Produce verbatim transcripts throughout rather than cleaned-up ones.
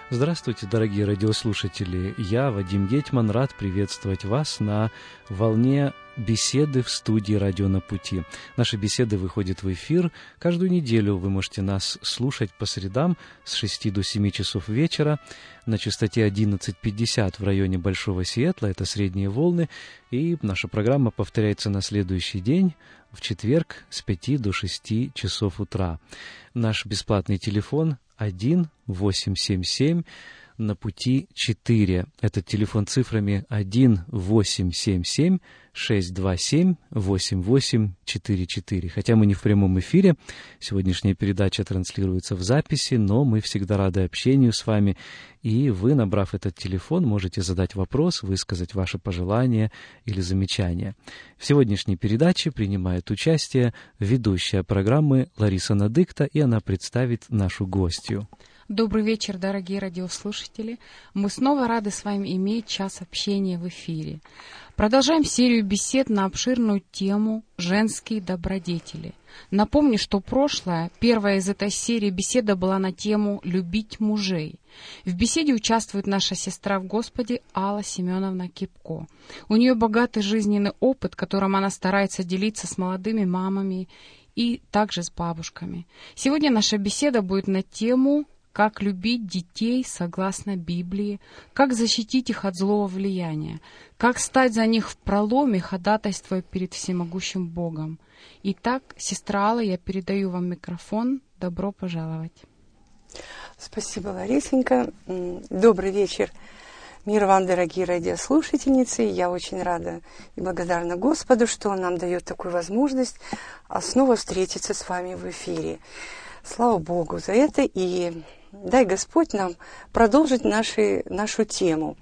Здравствуйте, дорогие радиослушатели! Я, Вадим Гетман, рад приветствовать вас на волне беседы в студии «Радио на пути». Наши беседы выходят в эфир. Каждую неделю вы можете нас слушать по средам с шести до семи часов вечера на частоте одиннадцать пятьдесят в районе Большого Сиэтла, это средние волны, и наша программа повторяется на следующий день, в четверг, с пяти до шести часов утра. Наш бесплатный телефон один восемь семь семь на пути четыре. Это телефон цифрами один восемь семь семь шесть два семь восемь восемь четыре четыре. Хотя мы не в прямом эфире, сегодняшняя передача транслируется в записи, но мы всегда рады общению с вами, и вы, набрав этот телефон, можете задать вопрос, высказать ваши пожелания или замечания. В сегодняшней передаче принимает участие ведущая программы Лариса Надыкта, и она представит нашу гостью. Добрый вечер, дорогие радиослушатели. Мы снова рады с вами иметь час общения в эфире. Продолжаем серию бесед на обширную тему «Женские добродетели». Напомню, что прошлая, первая из этой серии беседа была на тему «Любить мужей». В беседе участвует наша сестра в Господе Алла Семеновна Кипко. У нее богатый жизненный опыт, которым она старается делиться с молодыми мамами и также с бабушками. Сегодня наша беседа будет на тему «Как любить детей согласно Библии», как защитить их от злого влияния, как стать за них в проломе, ходатайствуя перед всемогущим Богом. Итак, сестра Алла, я передаю вам микрофон. Добро пожаловать. Спасибо, Ларисенька. Добрый вечер. Мир вам, дорогие радиослушательницы. Я очень рада и благодарна Господу, что Он нам дает такую возможность снова встретиться с вами в эфире. Слава Богу за это, и дай Господь нам продолжить наши, нашу тему.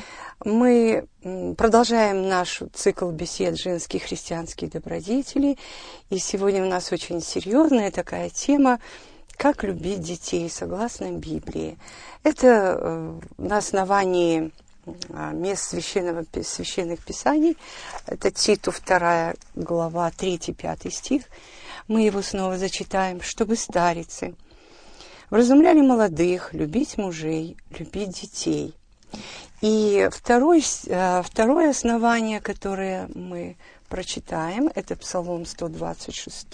Мы продолжаем наш цикл бесед «Женские христианские добродетели», и сегодня у нас очень серьезная такая тема «Как любить детей согласно Библии». Это на основании мест священного, священных писаний, это Титу вторая глава, третий-пятый стих. Мы его снова зачитаем, чтобы старицы вразумляли молодых, любить мужей, любить детей. И второй, второе основание, которое мы прочитаем, это Псалом сто двадцать шесть,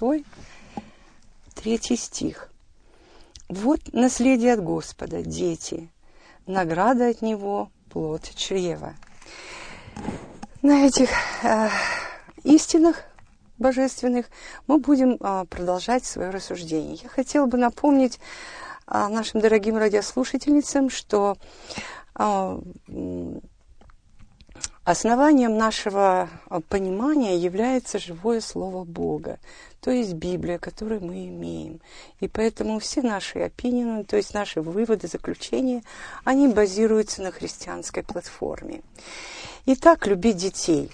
третий стих. «Вот наследие от Господа, дети, награда от Него, плод чрева». На этих э, истинах божественных мы будем а, продолжать свое рассуждение. Я хотела бы напомнить а, нашим дорогим радиослушательницам, что а, основанием нашего понимания является живое Слово Бога, то есть Библия, которую мы имеем. И поэтому все наши опинионы, то есть наши выводы, заключения, они базируются на христианской платформе. Итак, любить детей.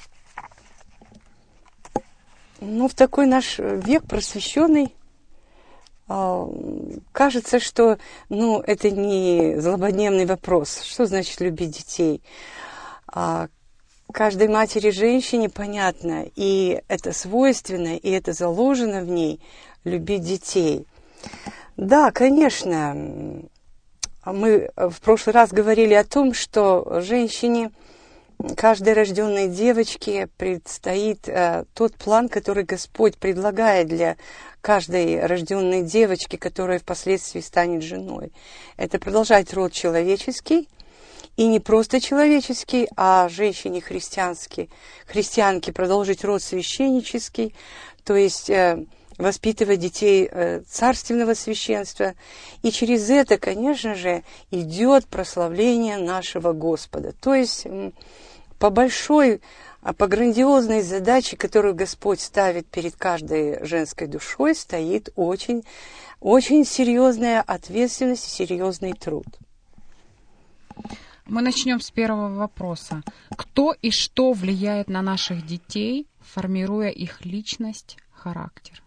Ну, в такой наш век просвещенный, э, кажется, что ну, это не злободневный вопрос. Что значит любить детей? А каждой матери женщине понятно, и это свойственно, и это заложено в ней, любить детей. Да, конечно, мы в прошлый раз говорили о том, что женщине, каждой рожденной девочке предстоит э, тот план, который Господь предлагает для каждой рожденной девочки, которая впоследствии станет женой. Это продолжать род человеческий, и не просто человеческий, а женщине христианке, христианке продолжить род священнический, то есть э, воспитывать детей э, царственного священства. И через это, конечно же, идет прославление нашего Господа. То есть э, по большой, по грандиозной задаче, которую Господь ставит перед каждой женской душой, стоит очень, очень серьезная ответственность и серьезный труд. Мы начнем с первого вопроса. Кто и что влияет на наших детей, формируя их личность, характер?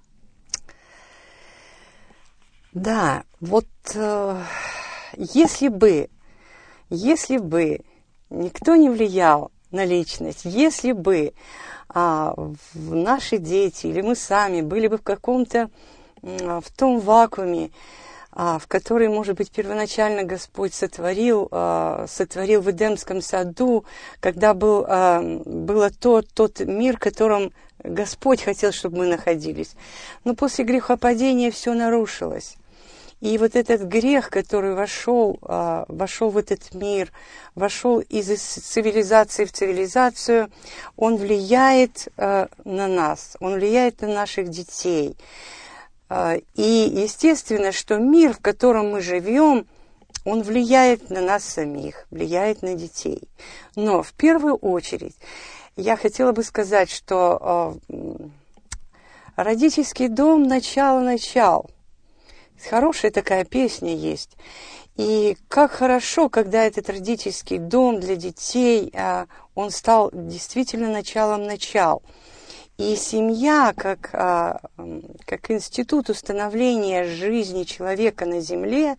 Да, вот э, если бы, если бы никто не влиял на личность, если бы а, наши дети или мы сами были бы в каком-то, в том вакууме, в который, может быть, первоначально Господь сотворил, сотворил в Эдемском саду, когда был, было то, тот мир, в котором Господь хотел, чтобы мы находились. Но после грехопадения все нарушилось. И вот этот грех, который вошел, вошел в этот мир, вошел из цивилизации в цивилизацию, он влияет на нас, он влияет на наших детей. И естественно, что мир, в котором мы живем, он влияет на нас самих, влияет на детей. Но в первую очередь я хотела бы сказать, что родительский дом начало-начал. Хорошая такая песня есть. И как хорошо, когда этот родительский дом для детей, он стал действительно началом-начал. И семья, как, как институт установления жизни человека на земле,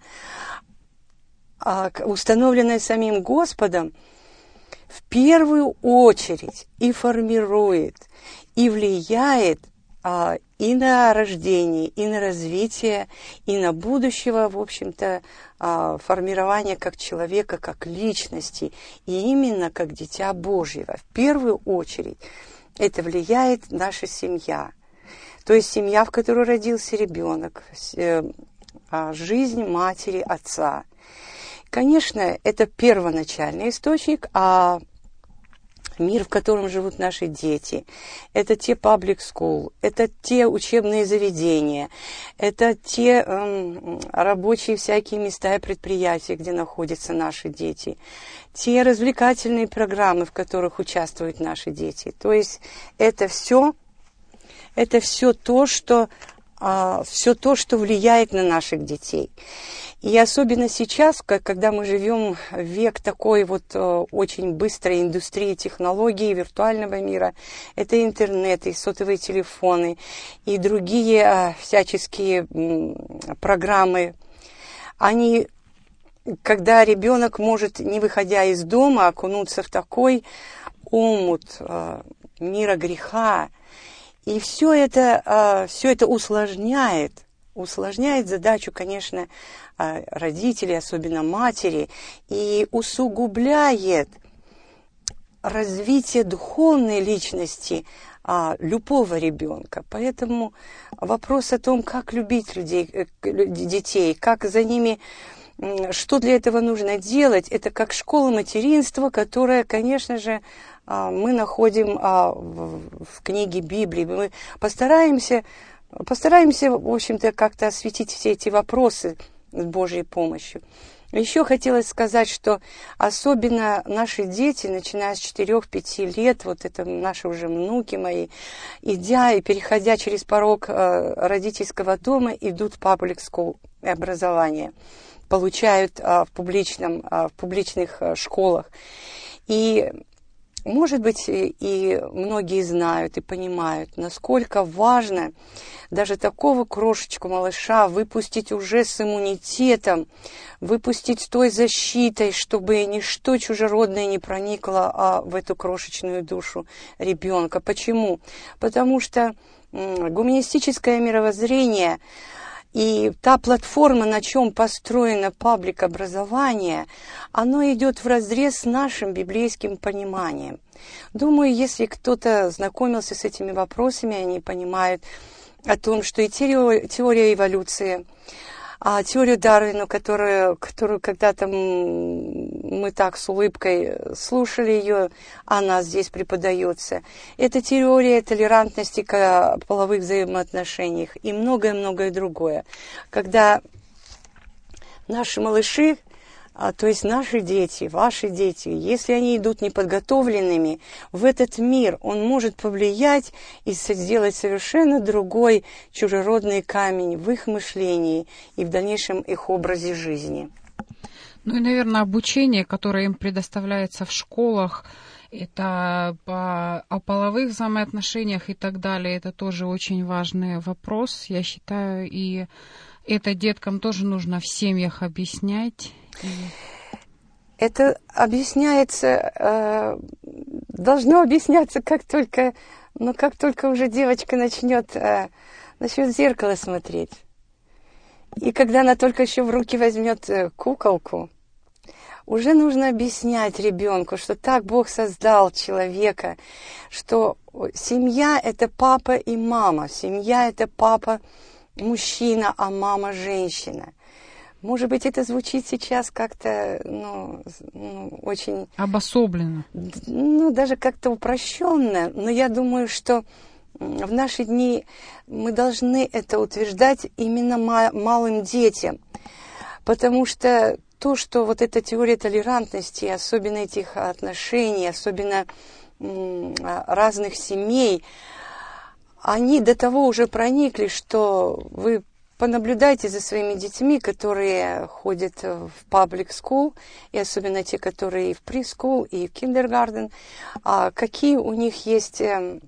установленная самим Господом, в первую очередь и формирует, и влияет и на рождение, и на развитие, и на будущего, в общем-то, формирование как человека, как личности, и именно как дитя Божьего. В первую очередь это влияет наша семья. То есть семья, в которой родился ребенок, жизнь матери, отца. Конечно, это первоначальный источник, а мир, в котором живут наши дети, это те public school, это те учебные заведения, это те эм, рабочие всякие места и предприятия, где находятся наши дети, те развлекательные программы, в которых участвуют наши дети. То есть это все, это все то, что, э, все то, что влияет на наших детей. И особенно сейчас, когда мы живем в век такой вот э, очень быстрой индустрии технологий, виртуального мира, это интернет, и сотовые телефоны, и другие э, всяческие э, программы. Они, когда ребенок может, не выходя из дома, окунуться в такой омут э, мира греха, и все это, э, все это усложняет, усложняет задачу, конечно, родителей, особенно матери, и усугубляет развитие духовной личности а, любого ребенка. Поэтому вопрос о том, как любить людей, детей, как за ними, что для этого нужно делать, это как школа материнства, которая, конечно же, мы находим в, в книге Библии. Мы постараемся, постараемся, в общем-то, как-то осветить все эти вопросы с Божьей помощью. Еще хотелось сказать, что особенно наши дети, начиная с четырёх-пяти лет, вот это наши уже внуки мои, идя и переходя через порог родительского дома, идут в public school образование, получают в, публичном, в публичных школах. И, может быть, и многие знают и понимают, насколько важно даже такого крошечку малыша выпустить уже с иммунитетом, выпустить с той защитой, чтобы ничто чужеродное не проникло а, в эту крошечную душу ребенка. Почему? Потому что м, гуманистическое мировоззрение и та платформа, на чем построено паблик-образование, оно идет вразрез с нашим библейским пониманием. Думаю, если кто-то знакомился с этими вопросами, они понимают о том, что и теория, теория эволюции, а теорию Дарвина, которую, которую когда-то мы так с улыбкой слушали ее, она здесь преподается. Это теория толерантности к половых взаимоотношениях и многое-многое другое. Когда наши малыши, то есть наши дети, ваши дети, если они идут неподготовленными в этот мир, он может повлиять и сделать совершенно другой чужеродный камень в их мышлении и в дальнейшем их образе жизни. Ну и, наверное, обучение, которое им предоставляется в школах, это по, о половых взаимоотношениях и так далее, это тоже очень важный вопрос, я считаю, и это деткам тоже нужно в семьях объяснять. Это объясняется, э, должно объясняться, как только, ну, как только уже девочка начнет, э, начнет в зеркало смотреть. И когда она только еще в руки возьмет куколку, уже нужно объяснять ребенку, что так Бог создал человека, что семья – это папа и мама, семья – это папа мужчина, а мама – женщина. Может быть, это звучит сейчас как-то, ну, ну, очень... Обособленно. Ну, даже как-то упрощенно. Но я думаю, что в наши дни мы должны это утверждать именно малым детям. Потому что то, что вот эта теория толерантности, особенно этих отношений, особенно разных семей, они до того уже проникли, что вы понаблюдайте за своими детьми, которые ходят в public school, и особенно те, которые и в preschool, и в kindergarten, какие у них есть...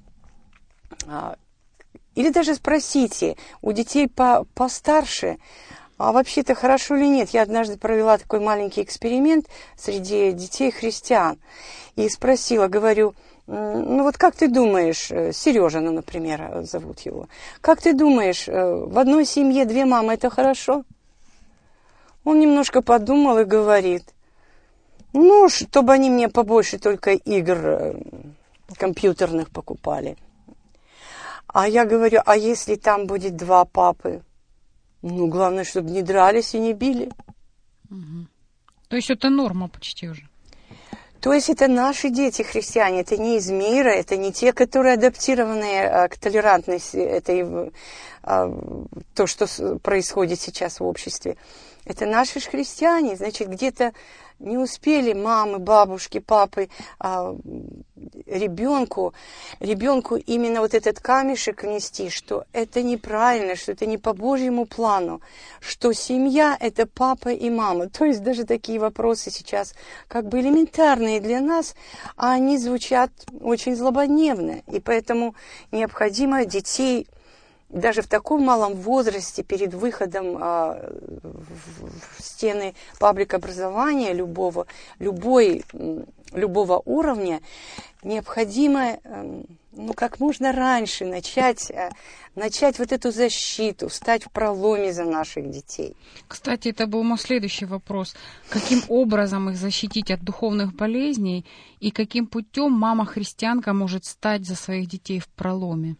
Или даже спросите у детей по, постарше, а вообще-то хорошо или нет. Я однажды провела такой маленький эксперимент среди детей христиан и спросила, говорю, ну вот как ты думаешь, Сережа, ну, например, зовут его, как ты думаешь, в одной семье две мамы – это хорошо? Он немножко подумал и говорит, ну, чтобы они мне побольше только игр компьютерных покупали. А я говорю, а если там будет два папы? Ну, главное, чтобы не дрались и не били. Угу. То есть это норма почти уже? То есть это наши дети, христиане, это не из мира, это не те, которые адаптированы а, к толерантности, это а, то, что происходит сейчас в обществе. Это наши же христиане, значит, где-то не успели мамы, бабушки, папы а, ребенку, ребенку именно вот этот камешек внести, что это неправильно, что это не по Божьему плану, что семья – это папа и мама. То есть даже такие вопросы сейчас как бы элементарные для нас, а они звучат очень злободневно. И поэтому необходимо детей даже в таком малом возрасте, перед выходом а, в, в стены паблик-образования любого, любой, любого уровня, необходимо, ну, как можно раньше начать, начать вот эту защиту, встать в проломе за наших детей. Кстати, это был мой следующий вопрос. Каким образом их защитить от духовных болезней и каким путем мама-христианка может стать за своих детей в проломе?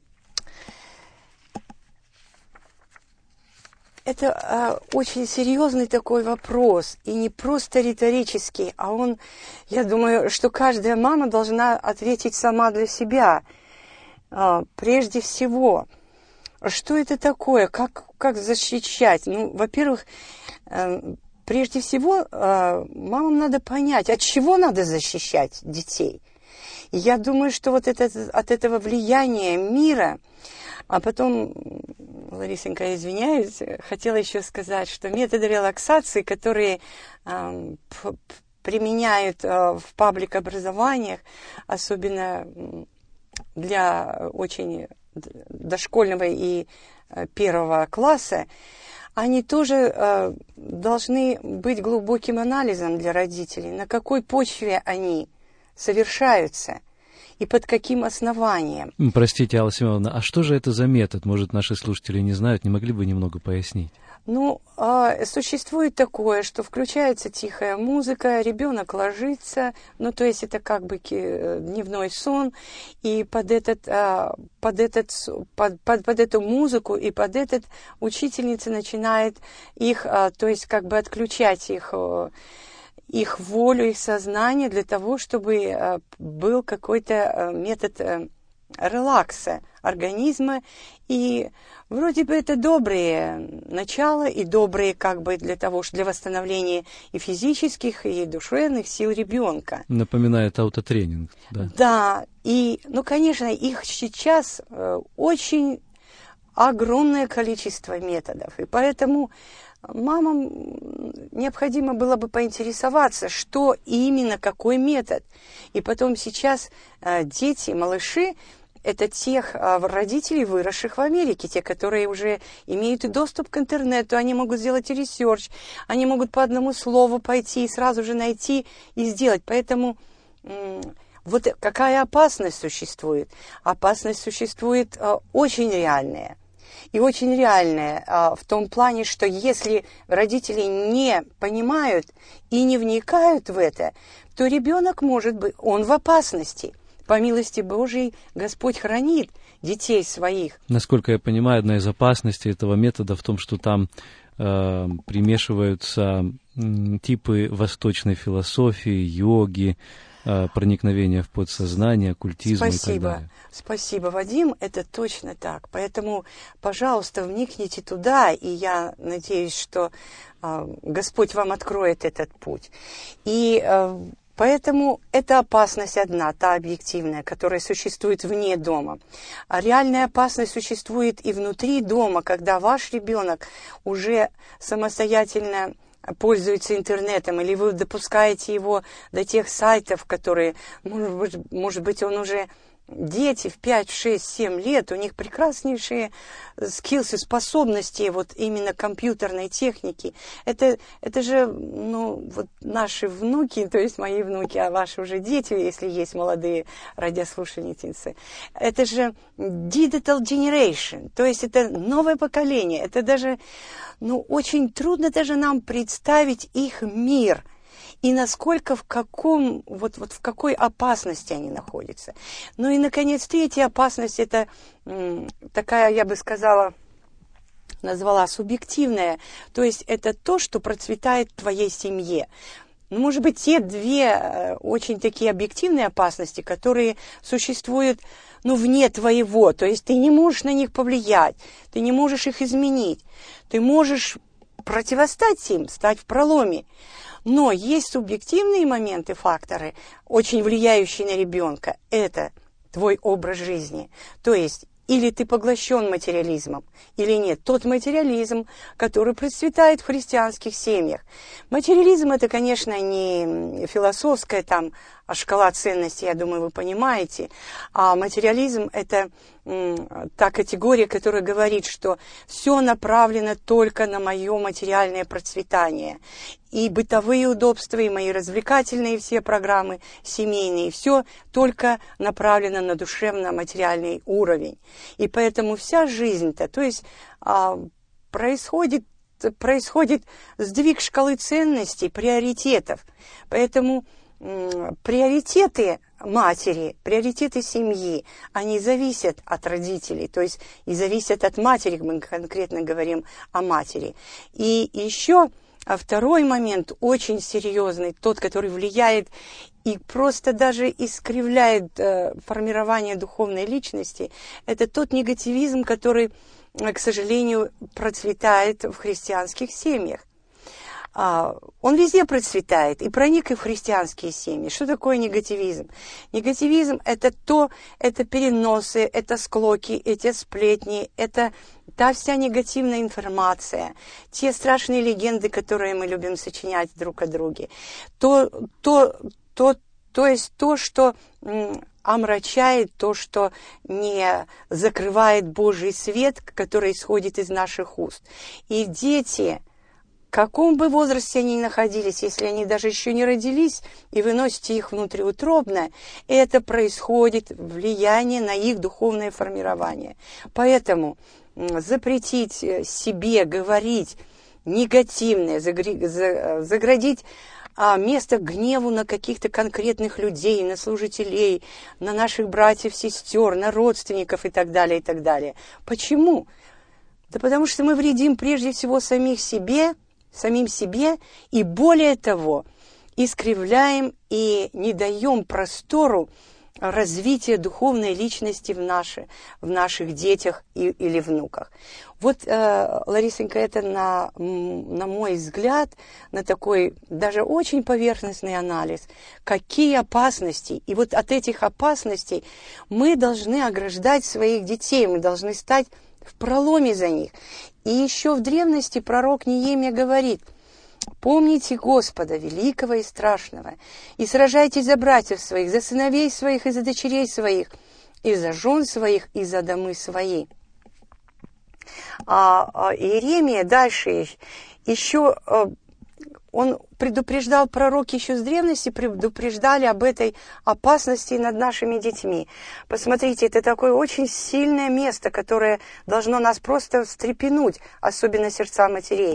Это а, очень серьезный такой вопрос, и не просто риторический, а он, я думаю, что каждая мама должна ответить сама для себя. А, прежде всего, что это такое, как, как защищать? Ну, во-первых, а, прежде всего, а, мамам надо понять, от чего надо защищать детей. И я думаю, что вот это, от этого влияния мира. А потом, Ларисенька, извиняюсь, хотела еще сказать, что методы релаксации, которые э, п- применяют э, в паблик-образованиях, особенно для очень дошкольного и э, первого класса, они тоже э, должны быть глубоким анализом для родителей, на какой почве они совершаются. И под каким основанием? Простите, Алла Семеновна, а что же это за метод? Может, наши слушатели не знают, не могли бы немного пояснить? Ну, э, существует такое, что включается тихая музыка, ребенок ложится, ну, то есть это как бы дневной сон, и под, этот, э, под, этот, под, под, под эту музыку и под этот учительница начинает их, э, то есть как бы отключать их, э, их волю, их сознание для того, чтобы э, был какой-то э, метод э, релакса организма. И вроде бы это добрые начала и добрые как бы для того, что для восстановления и физических, и душевных сил ребенка. Напоминает аутотренинг. Да, да, и, ну, конечно, их сейчас э, очень огромное количество методов, и поэтому мамам необходимо было бы поинтересоваться, что именно, какой метод. И потом сейчас э, дети, малыши, это тех э, родителей, выросших в Америке, те, которые уже имеют и доступ к интернету, они могут сделать и ресерч, они могут по одному слову пойти и сразу же найти и сделать. Поэтому э, вот какая опасность существует? Опасность существует э, очень реальная. и очень реальное а, в том плане, что если родители не понимают и не вникают в это, то ребенок может быть, он в опасности. По милости Божией Господь хранит детей своих. Насколько я понимаю, одна из опасностей этого метода в том, что там э, примешиваются э, типы восточной философии, йоги, э, проникновения в подсознание, оккультизма и так далее. Спасибо, Вадим, это точно так. Поэтому, пожалуйста, вникните туда, и я надеюсь, что э, Господь вам откроет этот путь. И э, Поэтому это опасность одна, та объективная, которая существует вне дома. А реальная опасность существует и внутри дома, когда ваш ребенок уже самостоятельно пользуется интернетом, или вы допускаете его до тех сайтов, которые, может быть, может быть он уже... Дети в пять, шесть, семь лет, у них прекраснейшие скиллсы, способности вот именно компьютерной техники. Это, это же, ну, вот наши внуки, то есть мои внуки, а ваши уже дети, если есть молодые радиослушательницы. Это же digital generation, то есть это новое поколение. Это даже, ну, очень трудно даже нам представить их мир. И насколько, в каком, вот, вот в какой опасности они находятся. Ну и, наконец, третья опасность, это м, такая, я бы сказала, назвала субъективная. То есть это то, что процветает в твоей семье. Ну, может быть, те две очень такие объективные опасности, которые существуют, ну, вне твоего. То есть ты не можешь на них повлиять, ты не можешь их изменить. Ты можешь противостать им, стать в проломе. Но есть субъективные моменты, факторы, очень влияющие на ребенка. Это твой образ жизни. То есть или ты поглощен материализмом, или нет. Тот материализм, который процветает в христианских семьях. Материализм – это, конечно, не философская там шкала ценностей, я думаю, вы понимаете. А материализм – это м, та категория, которая говорит, что все направлено только на мое материальное процветание. И бытовые удобства, и мои развлекательные все программы, семейные, все только направлено на душевно-материальный уровень. И поэтому вся жизнь-то, то есть а, происходит, происходит сдвиг шкалы ценностей, приоритетов. Поэтому м, приоритеты матери, приоритеты семьи, они зависят от родителей, то есть и зависят от матери, мы конкретно говорим о матери. И еще... А второй момент, очень серьезный, тот, который влияет и просто даже искривляет э, формирование духовной личности, это тот негативизм, который, к сожалению, процветает в христианских семьях. А, он везде процветает и проник и в христианские семьи. Что такое негативизм? Негативизм – это то, это переносы, это склоки, эти сплетни, это та вся негативная информация, те страшные легенды, которые мы любим сочинять друг о друге, то, то, то, то есть то, что м, омрачает, то, что не закрывает Божий свет, который исходит из наших уст. И дети... В каком бы возрасте они ни находились, если они даже еще не родились, и вы носите их внутриутробно, это происходит влияние на их духовное формирование. Поэтому запретить себе говорить негативное, заградить место гневу на каких-то конкретных людей, на служителей, на наших братьев, сестер, на родственников и так далее, и так далее. Почему? Да потому что мы вредим прежде всего самих себе, самим себе, и более того, искривляем и не даем простору развития духовной личности в, наши, в наших детях и, или внуках. Вот, э, Ларисонька, это на, на мой взгляд, на такой даже очень поверхностный анализ, какие опасности, и вот от этих опасностей мы должны ограждать своих детей, мы должны стать в проломе за них. И еще в древности пророк Неемия говорит: «Помните Господа, великого и страшного, и сражайтесь за братьев своих, за сыновей своих и за дочерей своих, и за жен своих, и за домы свои». А, а Иеремия дальше еще, он предупреждал, пророки еще с древности предупреждали об этой опасности над нашими детьми. Посмотрите, это такое очень сильное место, которое должно нас просто встрепенуть, особенно сердца матерей.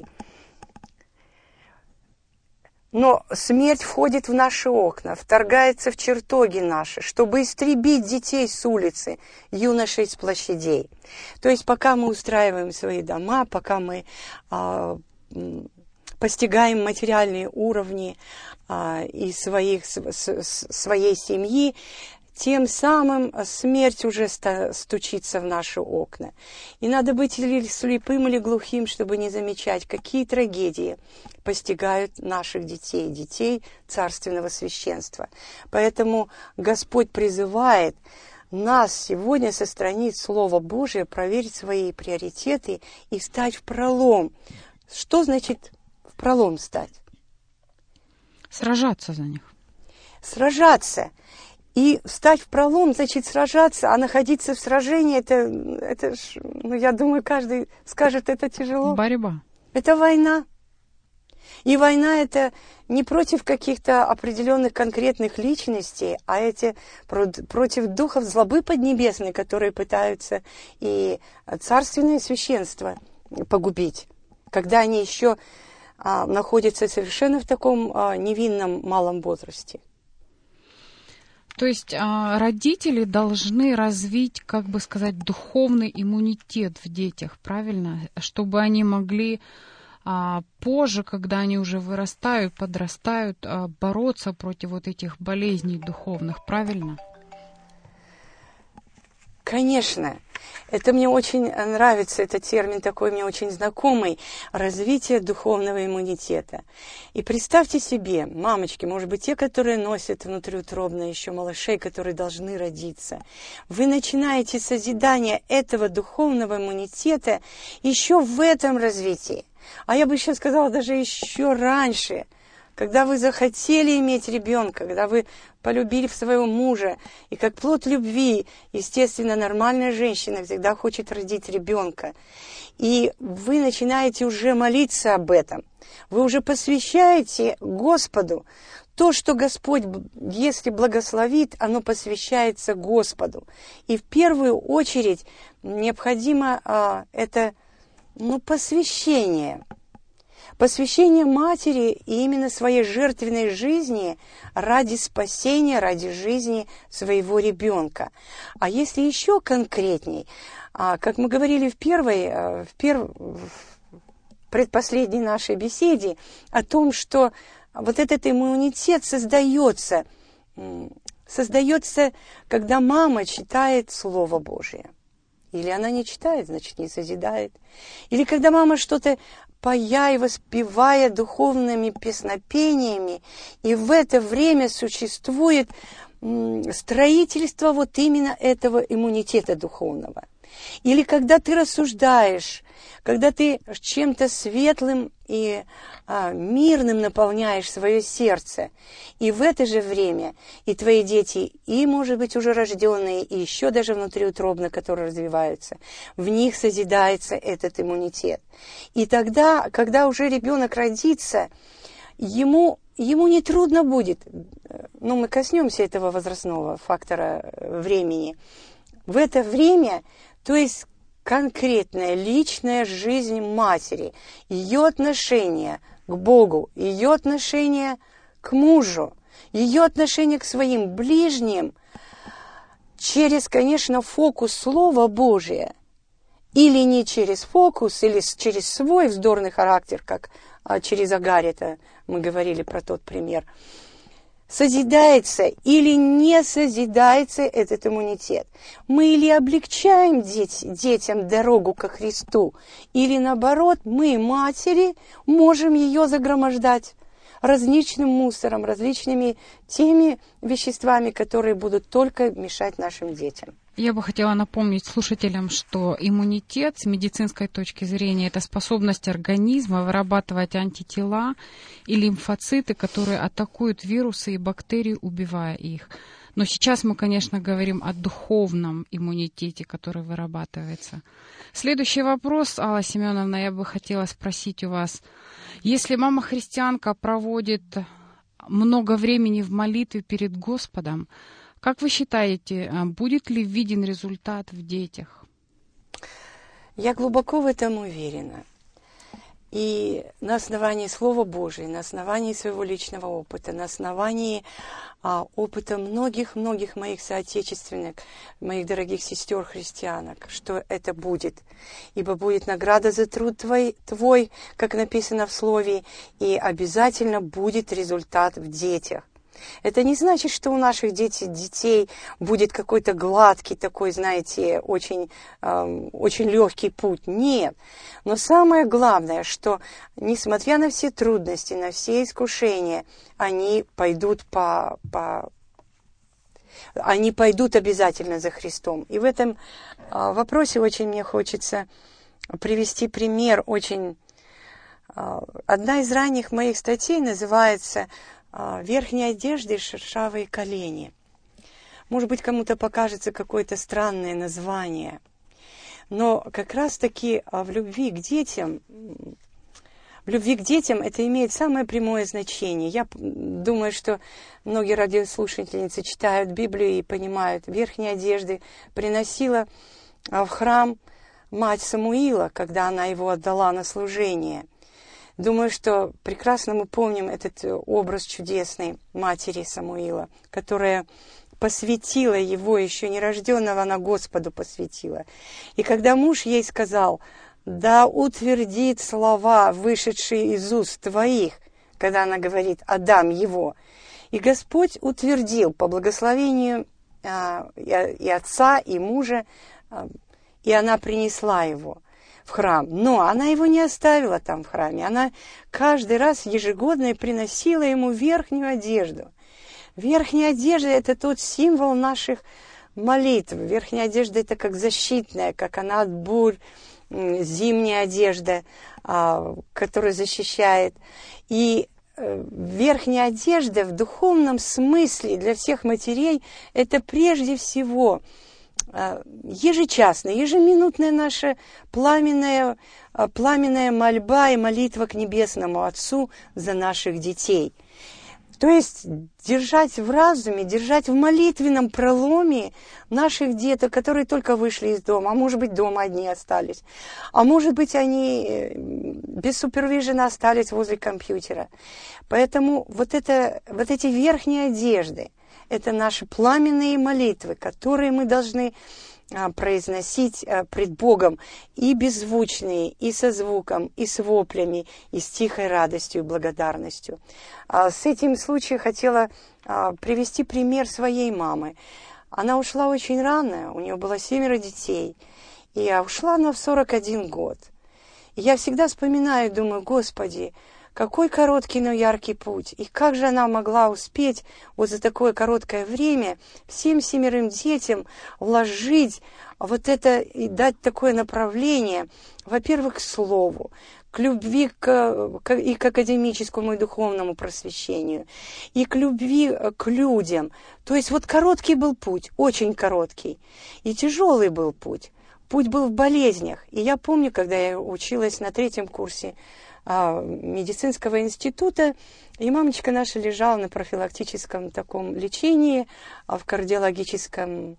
Но смерть входит в наши окна, вторгается в чертоги наши, чтобы истребить детей с улицы, юношей с площадей. То есть пока мы устраиваем свои дома, пока мы а, постигаем материальные уровни а, и своих, с, с, своей семьи, тем самым смерть уже стучится в наши окна. И надо быть или слепым, или глухим, чтобы не замечать, какие трагедии постигают наших детей, детей царственного священства. Поэтому Господь призывает нас сегодня со страниц Слова Божия проверить свои приоритеты и встать в пролом. Что значит в пролом встать? Сражаться за них. Сражаться. И встать в пролом, значит, сражаться, а находиться в сражении, это, это ж, ну, я думаю, каждый скажет, это тяжело. Борьба. Это война. И война это не против каких-то определенных конкретных личностей, а эти против духов злобы поднебесной, которые пытаются и царственное священство погубить, когда они еще а, находятся совершенно в таком а, невинном малом возрасте. То есть а, родители должны развить, как бы сказать, духовный иммунитет в детях, правильно? Чтобы они могли а, позже, когда они уже вырастают, подрастают, а, бороться против вот этих болезней духовных, правильно? Конечно. Это мне очень нравится, этот термин такой мне очень знакомый, развитие духовного иммунитета. И представьте себе, мамочки, может быть, те, которые носят внутриутробно еще малышей, которые должны родиться, вы начинаете созидание этого духовного иммунитета еще в этом развитии. А я бы еще сказала, даже еще раньше, когда вы захотели иметь ребенка, когда вы полюбили своего мужа, и как плод любви, естественно, нормальная женщина всегда хочет родить ребенка. И вы начинаете уже молиться об этом. Вы уже посвящаете Господу то, что Господь, если благословит, оно посвящается Господу. И в первую очередь необходимо а, это ну, посвящение. Посвящение матери и именно своей жертвенной жизни ради спасения, ради жизни своего ребенка. А если еще конкретней, как мы говорили в первой, в перв... в предпоследней нашей беседе, о том, что вот этот иммунитет создается, создается, когда мама читает Слово Божие. Или она не читает, значит, не созидает. Или когда мама что-то поя и воспевая духовными песнопениями, и в это время существует строительство вот именно этого иммунитета духовного. Или когда ты рассуждаешь, когда ты чем-то светлым и а, мирным наполняешь свое сердце, и в это же время и твои дети, и, может быть, уже рожденные, и еще даже внутриутробно, которые развиваются, в них созидается этот иммунитет. И тогда, когда уже ребенок родится, ему, ему не трудно будет, ну, мы коснемся этого возрастного фактора времени, в это время, то есть конкретная личная жизнь матери, ее отношение к Богу, ее отношение к мужу, ее отношение к своим ближним через, конечно, фокус Слова Божия, или не через фокус, или через свой вздорный характер, как а, через Агарета, мы говорили про тот пример, созидается или не созидается этот иммунитет. Мы или облегчаем деть, детям дорогу ко Христу, или наоборот, мы, матери, можем ее загромождать различным мусором, различными теми веществами, которые будут только мешать нашим детям. Я бы хотела напомнить слушателям, что иммунитет с медицинской точки зрения – это способность организма вырабатывать антитела и лимфоциты, которые атакуют вирусы и бактерии, убивая их. Но сейчас мы, конечно, говорим о духовном иммунитете, который вырабатывается. Следующий вопрос, Алла Семеновна, я бы хотела спросить у вас. Если мама-христианка проводит много времени в молитве перед Господом, как вы считаете, будет ли виден результат в детях? Я глубоко в этом уверена. И на основании Слова Божия, на основании своего личного опыта, на основании а, опыта многих-многих моих соотечественных, моих дорогих сестер-христианок, что это будет. Ибо будет награда за труд твой, твой, как написано в Слове, и обязательно будет результат в детях. Это не значит, что у наших детей, детей будет какой-то гладкий такой, знаете, очень, э, очень легкий путь. Нет. Но самое главное, что несмотря на все трудности, на все искушения, они пойдут по, по они пойдут обязательно за Христом. И в этом э, вопросе очень мне хочется привести пример. Очень э, одна из ранних моих статей называется «Верхней одежды шершавые колени». Может быть, кому-то покажется какое-то странное название. Но как раз-таки в любви к детям, в любви к детям это имеет самое прямое значение. Я думаю, что многие радиослушательницы читают Библию и понимают, верхние одежды приносила в храм мать Самуила, когда она его отдала на служение. Думаю, что прекрасно мы помним этот образ чудесной матери Самуила, которая посвятила его, еще нерожденного, она Господу посвятила. И когда муж ей сказал: «Да утвердит слова, вышедшие из уст твоих», когда она говорит «отдам его», и Господь утвердил по благословению а, и, и отца, и мужа, а, и она принесла его в храм. Но она его не оставила там в храме. Она каждый раз ежегодно приносила ему верхнюю одежду. Верхняя одежда – это тот символ наших молитв. Верхняя одежда – это как защитная, как она от бурь, зимняя одежда, которая защищает. И верхняя одежда в духовном смысле для всех матерей – это прежде всего ежечасная, ежеминутная наша пламенная, пламенная мольба и молитва к Небесному Отцу за наших детей. То есть держать в разуме, держать в молитвенном проломе наших деток, которые только вышли из дома, а может быть дома одни остались, а может быть они без супервижена остались возле компьютера. Поэтому вот, это, вот эти верхние одежды, это наши пламенные молитвы, которые мы должны а, произносить а, пред Богом, и беззвучные, и со звуком, и с воплями, и с тихой радостью и благодарностью. А, с этим случаем хотела а, привести пример своей мамы. Она ушла очень рано, у нее было семеро детей, и а, ушла она в сорок один год. И я всегда вспоминаю, думаю: Господи, какой короткий, но яркий путь. И как же она могла успеть вот за такое короткое время всем семерым детям вложить вот это и дать такое направление, во-первых, к слову, к любви к, к, и к академическому и духовному просвещению, и к любви к людям. То есть вот короткий был путь, очень короткий, и тяжелый был путь. Путь был в болезнях. И я помню, когда я училась на третьем курсе медицинского института, и мамочка наша лежала на профилактическом таком лечении в кардиологическом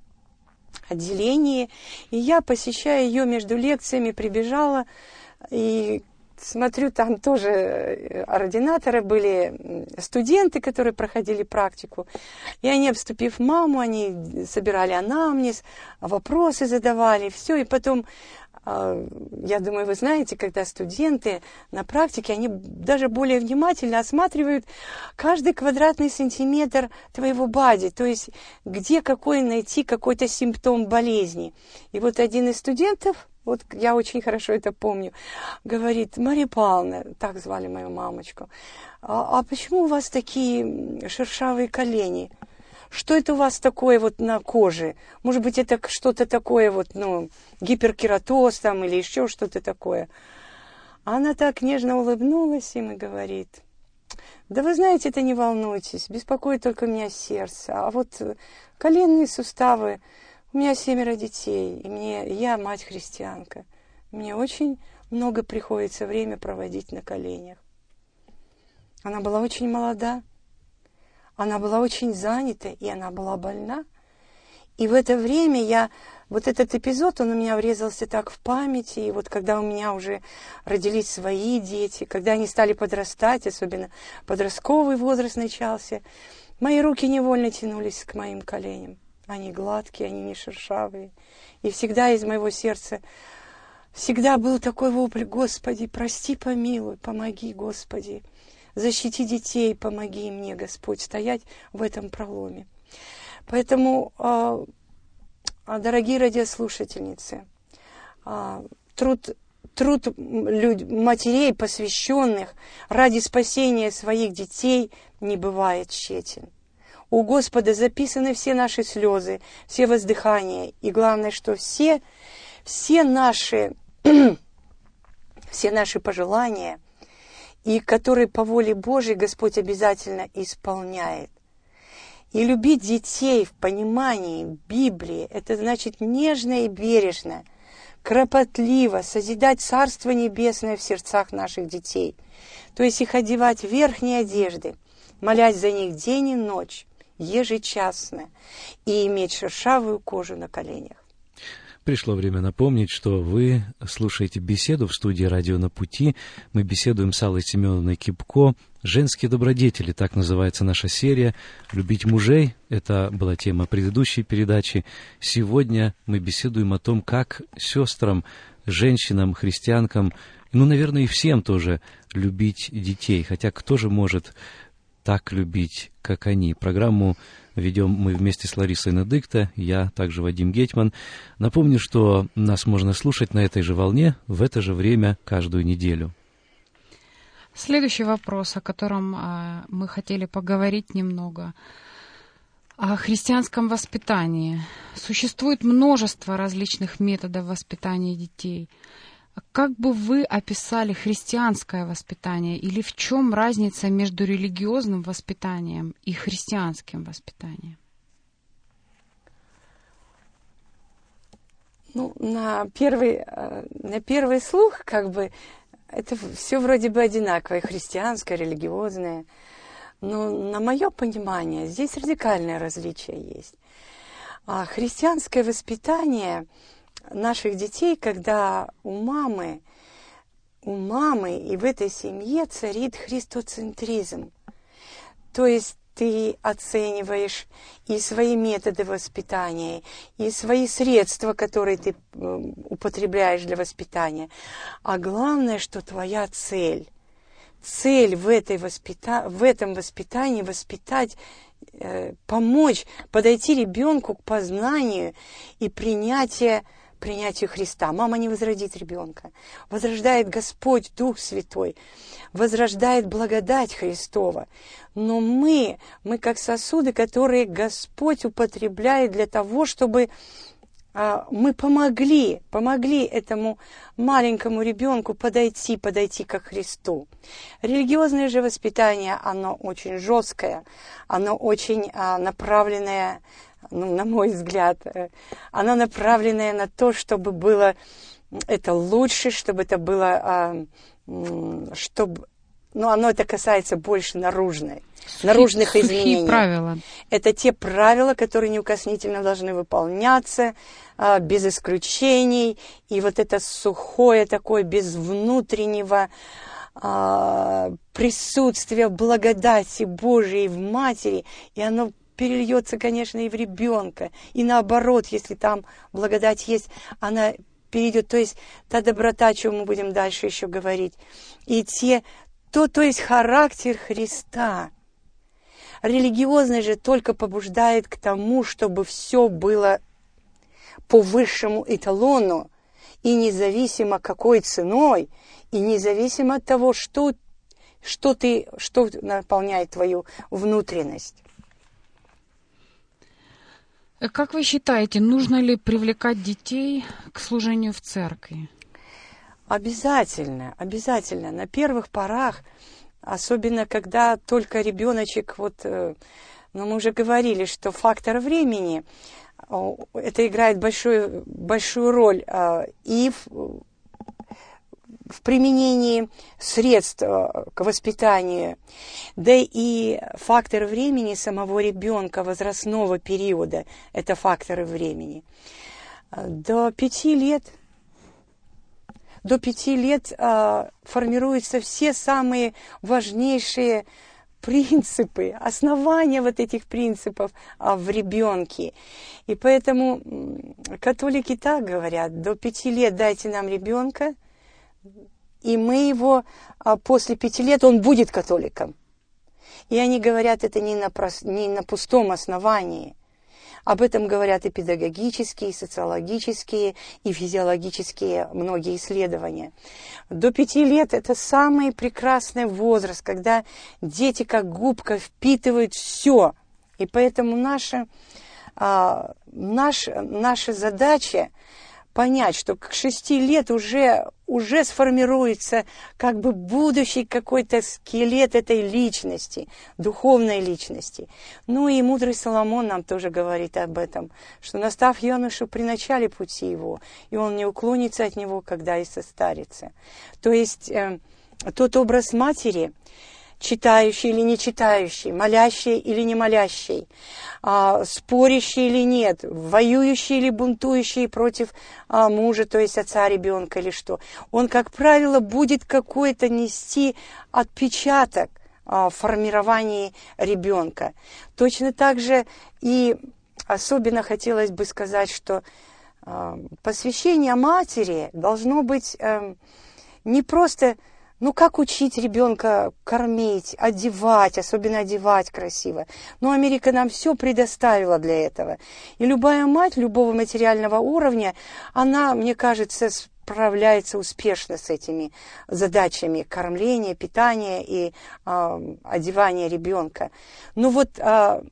отделении, и я, посещая ее между лекциями, прибежала и смотрю, там тоже ординаторы были, студенты, которые проходили практику, и они, обступив маму, они собирали анамнез, вопросы задавали, все, и потом я думаю, вы знаете, когда студенты на практике, они даже более внимательно осматривают каждый квадратный сантиметр твоего бади, то есть где какой найти какой-то симптом болезни. И вот один из студентов, вот я очень хорошо это помню, говорит: Мария Павловна, так звали мою мамочку, а, а почему у вас такие шершавые колени? Что это у вас такое вот на коже? Может быть, это что-то такое вот, ну, гиперкератоз там или еще что-то такое. Она так нежно улыбнулась им и говорит: Да вы знаете, это не волнуйтесь, беспокоит только меня сердце. А вот коленные суставы, у меня семеро детей, и мне, я мать-христианка. Мне очень много приходится время проводить на коленях. Она была очень молода, она была очень занята, и она была больна. И в это время я, вот этот эпизод, он у меня врезался так в памяти, и вот когда у меня уже родились свои дети, когда они стали подрастать, особенно подростковый возраст начался, мои руки невольно тянулись к моим коленям. Они гладкие, они не шершавые. И всегда из моего сердца всегда был такой вопль: Господи, прости, помилуй, помоги, Господи. Защити детей, помоги мне, Господь, стоять в этом проломе. Поэтому, дорогие радиослушательницы, труд, труд матерей, посвященных ради спасения своих детей, не бывает тщетен. У Господа записаны все наши слезы, все воздыхания. И главное, что все, все, наши, все наши пожелания, и которые по воле Божьей Господь обязательно исполняет. И любить детей в понимании Библии, это значит нежно и бережно, кропотливо созидать Царство Небесное в сердцах наших детей. То есть их одевать в верхние одежды, молясь за них день и ночь, ежечасно, и иметь шершавую кожу на коленях. Пришло время напомнить, что вы слушаете беседу в студии «Радио на пути». Мы беседуем с Аллой Семеновной Кипко. «Женские добродетели» — так называется наша серия. «Любить мужей» — это была тема предыдущей передачи. Сегодня мы беседуем о том, как сестрам, женщинам, христианкам, ну, наверное, и всем тоже любить детей. Хотя кто же может так любить, как они? Программу ведем мы вместе с Ларисой Недыкта, я, также Вадим Гетман. Напомню, что нас можно слушать на этой же волне в это же время каждую неделю. Следующий вопрос, о котором а, мы хотели поговорить немного. О христианском воспитании. Существует множество различных методов воспитания детей. Как бы вы описали христианское воспитание, или в чем разница между религиозным воспитанием и христианским воспитанием? Ну, на первый, на первый слух, как бы, это все вроде бы одинаковое, христианское, религиозное. Но на мое понимание, здесь радикальное различие есть. А христианское воспитание наших детей, когда у мамы, у мамы и в этой семье царит христоцентризм. То есть ты оцениваешь и свои методы воспитания, и свои средства, которые ты употребляешь для воспитания. А главное, что твоя цель, цель в, этой воспита... в этом воспитании воспитать, э, помочь подойти ребенку к познанию и принятию принятию Христа. Мама не возродит ребенка. Возрождает Господь Дух Святой. Возрождает благодать Христова. Но мы, мы как сосуды, которые Господь употребляет для того, чтобы а, мы помогли, помогли этому маленькому ребенку подойти, подойти ко Христу. Религиозное же воспитание, оно очень жесткое, оно очень а, направленное, ну, на мой взгляд, она направленная на то, чтобы было это лучше, чтобы это было, чтобы, ну, оно это касается больше наружной, Сухи, наружных изменений. Правила. Это те правила, которые неукоснительно должны выполняться, без исключений, и вот это сухое такое, без внутреннего присутствия благодати Божией в матери, и оно перельется, конечно, и в ребенка. И наоборот, если там благодать есть, она перейдет. То есть та доброта, о чем мы будем дальше еще говорить. И те, то, то есть характер Христа. Религиозный же только побуждает к тому, чтобы все было по высшему эталону, и независимо какой ценой, и независимо от того, что, что, ты, что наполняет твою внутренность. Как вы считаете, нужно ли привлекать детей к служению в церкви? Обязательно, обязательно. На первых порах особенно когда только ребеночек, вот, ну, мы уже говорили, что фактор времени, это играет большую, большую роль и в, в применении средств к воспитанию, да и фактор времени самого ребенка, возрастного периода, это факторы времени. До пяти лет, до пяти лет а, формируются все самые важнейшие принципы, основания вот этих принципов а, в ребенке. И поэтому католики так говорят: до пяти лет дайте нам ребенка, и мы его а, после пяти лет, он будет католиком. И они говорят это не на, не на пустом основании. Об этом говорят и педагогические, и социологические, и физиологические многие исследования. До пяти лет это самый прекрасный возраст, когда дети как губка впитывают все. И поэтому наша, а, наш, наша задача понять, что к шести лет уже, уже сформируется как бы будущий какой-то скелет этой личности, духовной личности. Ну и мудрый Соломон нам тоже говорит об этом, что настав юношу при начале пути его, и он не уклонится от него, когда и состарится. То есть э, тот образ матери, читающий или не читающий, молящий или не молящий, а, спорящий или нет, воюющий или бунтующий против а, мужа, то есть отца ребенка или что, он, как правило, будет какой-то нести отпечаток а, в формировании ребенка. Точно так же и особенно хотелось бы сказать, что а, посвящение матери должно быть а, не просто... Ну, как учить ребенка кормить, одевать, особенно одевать красиво? Но Америка нам все предоставила для этого. И любая мать любого материального уровня, она, мне кажется, справляется успешно с этими задачами кормления, питания и э, одевания ребенка. Ну вот... Э,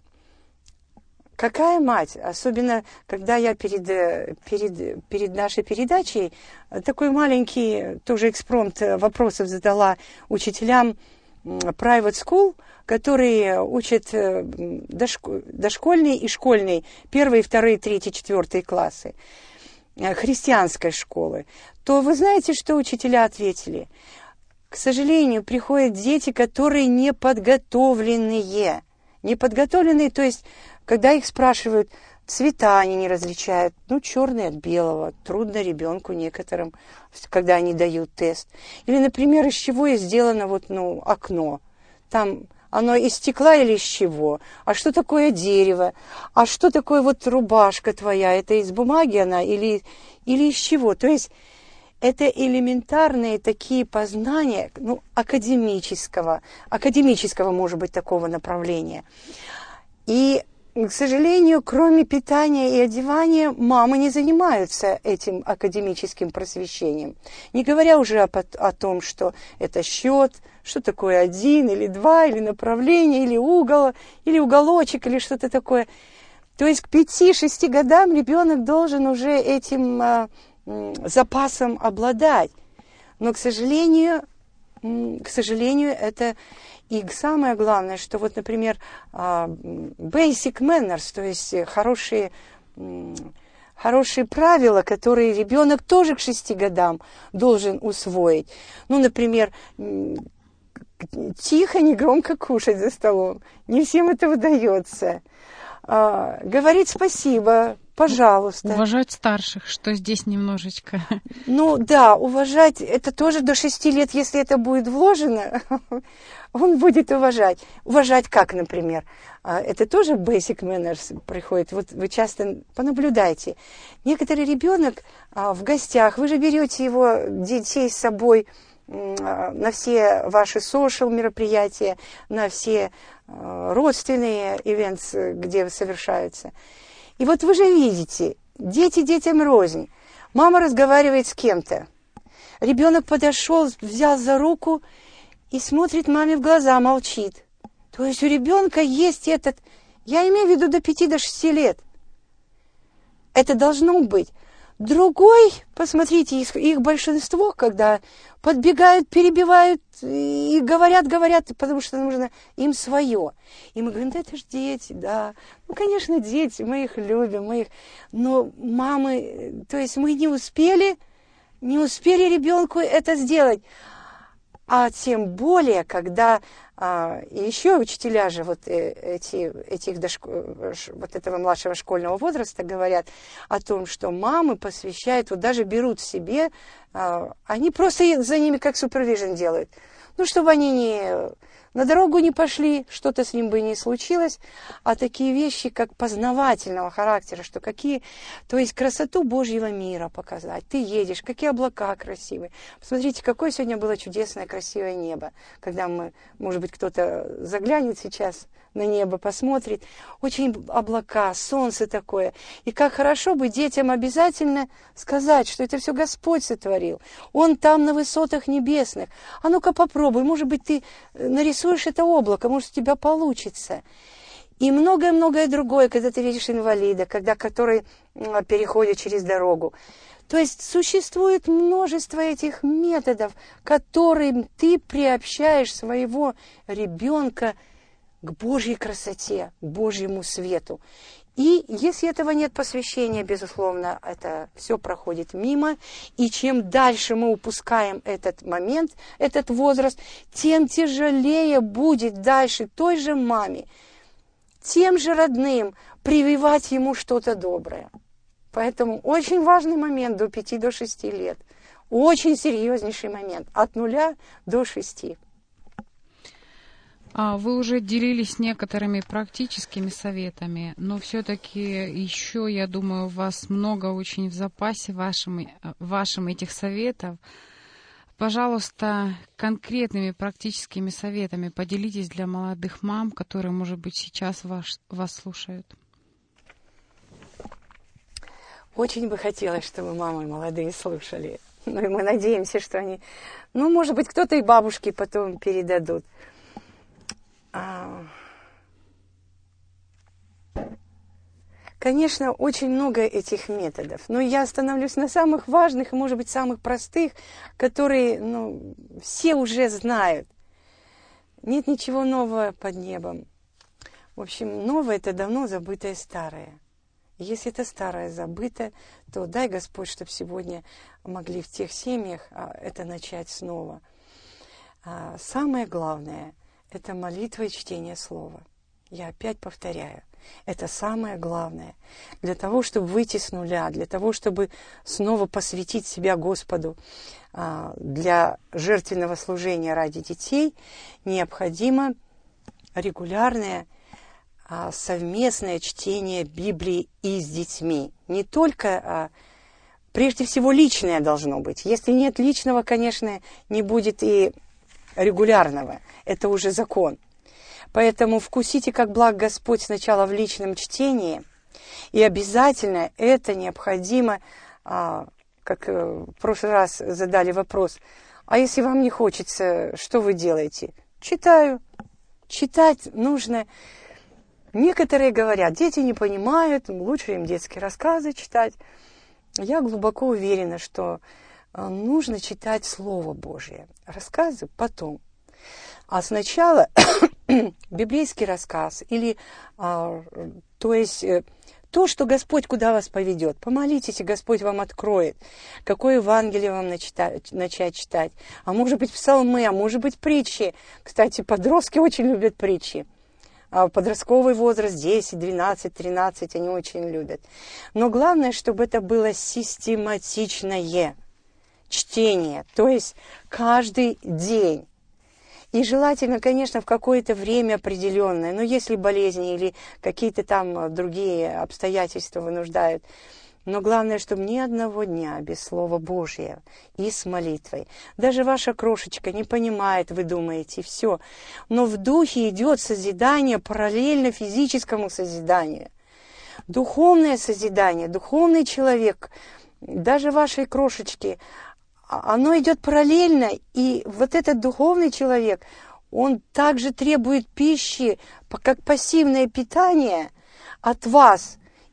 Какая мать? Особенно, когда я перед, перед, перед нашей передачей такой маленький тоже экспромт вопросов задала учителям private school, которые учат дошкольный и школьный, первые, вторые, третьи, четвертые классы христианской школы, то вы знаете, что учителя ответили? К сожалению, приходят дети, которые неподготовленные. Неподготовленные, то есть... Когда их спрашивают, цвета они не различают, ну, черный от белого, трудно ребенку некоторым, когда они дают тест. Или, например, из чего сделано вот, ну, окно. Там оно из стекла или из чего? А что такое дерево? А что такое вот рубашка твоя? Это из бумаги она или, или из чего? То есть это элементарные такие познания, ну, академического, академического, может быть, такого направления. И к сожалению, кроме питания и одевания, мамы не занимаются этим академическим просвещением. Не говоря уже о, о том, что это счет, что такое один или два, или направление, или угол, или уголочек, или что-то такое. То есть к пяти-шести годам ребенок должен уже этим а, запасом обладать. Но, к сожалению, к сожалению, это... И самое главное, что вот, например, basic manners, то есть хорошие, хорошие правила, которые ребенок тоже к шести годам должен усвоить. Ну, например, тихо, негромко кушать за столом. Не всем это удается. Говорить спасибо, пожалуйста. Уважать старших, что здесь немножечко... Ну да, уважать, это тоже до шести лет, если это будет вложено... Он будет уважать. Уважать как, например? Это тоже basic manners приходит. Вот вы часто понаблюдайте. Некоторый ребенок в гостях, вы же берете его, детей с собой на все ваши social мероприятия, на все родственные events, где совершаются. И вот вы же видите, дети детям рознь. Мама разговаривает с кем-то. Ребенок подошел, взял за руку и смотрит маме в глаза, молчит. То есть у ребенка есть этот, я имею в виду до пяти, до шести лет. Это должно быть. Другой, посмотрите, их, их большинство, когда подбегают, перебивают и говорят, говорят, потому что нужно им свое. И мы говорим, да это ж дети, да. Ну, конечно, дети, мы их любим, мы их... Но мамы, то есть мы не успели, не успели ребенку это сделать. А тем более, когда а, и еще учителя же вот эти, этих дошко, вот этого младшего школьного возраста говорят о том, что мамы посвящают, вот даже берут себе, а, они просто за ними как супервижн делают. Ну, чтобы они не, на дорогу не пошли, что-то с ним бы не случилось, а такие вещи, как познавательного характера, что какие, то есть красоту Божьего мира показать. Ты едешь, какие облака красивые. Посмотрите, какое сегодня было чудесное, красивое небо. Когда мы, может быть, кто-то заглянет сейчас на небо, посмотрит. Очень облака, солнце такое. И как хорошо бы детям обязательно сказать, что это все Господь сотворил. Он там на высотах небесных. А ну-ка попробуй, может быть, ты нарисуешь это облако, может, у тебя получится. И многое-многое другое, когда ты видишь инвалида, когда который переходит через дорогу. То есть существует множество этих методов, которым ты приобщаешь своего ребенка к Божьей красоте, к Божьему свету. И если этого нет посвящения, безусловно, это все проходит мимо. И чем дальше мы упускаем этот момент, этот возраст, тем тяжелее будет дальше той же маме, тем же родным прививать ему что-то доброе. Поэтому очень важный момент до пяти, до шести лет. Очень серьезнейший момент. От нуля до шести. Вы уже делились некоторыми практическими советами, но все-таки еще, я думаю, у вас много очень в запасе вашим, вашим этих советов. Пожалуйста, конкретными практическими советами поделитесь для молодых мам, которые, может быть, сейчас вас, вас слушают. Очень бы хотелось, чтобы мамы молодые слушали. Ну и мы надеемся, что они... Ну, может быть, кто-то и бабушки потом передадут. Конечно, очень много этих методов, но я остановлюсь на самых важных и, может быть, самых простых, которые, ну, все уже знают. Нет ничего нового под небом. В общем, новое – это давно забытое старое. Если это старое забыто, то дай Господь, чтобы сегодня могли в тех семьях это начать снова. Самое главное – это молитва и чтение слова. Я опять повторяю, это самое главное. Для того, чтобы выйти с нуля, для того, чтобы снова посвятить себя Господу для жертвенного служения ради детей, необходимо регулярное совместное чтение Библии и с детьми. Не только, а прежде всего, личное должно быть. Если нет личного, конечно, не будет и регулярного. Это уже закон. Поэтому вкусите, как благ Господь сначала в личном чтении, и обязательно это необходимо, а, как в прошлый раз задали вопрос, а если вам не хочется, что вы делаете? Читаю. Читать нужно. Некоторые говорят, дети не понимают, лучше им детские рассказы читать. Я глубоко уверена, что нужно читать Слово Божие. Рассказы потом. А сначала библейский рассказ, или, а, то есть, то, что Господь куда вас поведет. Помолитесь, и Господь вам откроет, какое Евангелие вам начитать, начать читать. А может быть, псалмы, а может быть, притчи. Кстати, подростки очень любят притчи. А подростковый возраст десять, двенадцать, тринадцать они очень любят. Но главное, чтобы это было систематичное чтение, то есть каждый день. И желательно, конечно, в какое-то время определенное, но если болезни или какие-то там другие обстоятельства вынуждают. Но главное, чтобы ни одного дня без Слова Божьего и с молитвой. Даже ваша крошечка не понимает, вы думаете, все. Но в духе идет созидание параллельно физическому созиданию. Духовное созидание, духовный человек, даже вашей крошечки, оно идет параллельно, и вот этот духовный человек, он также требует пищи, как пассивное питание от вас.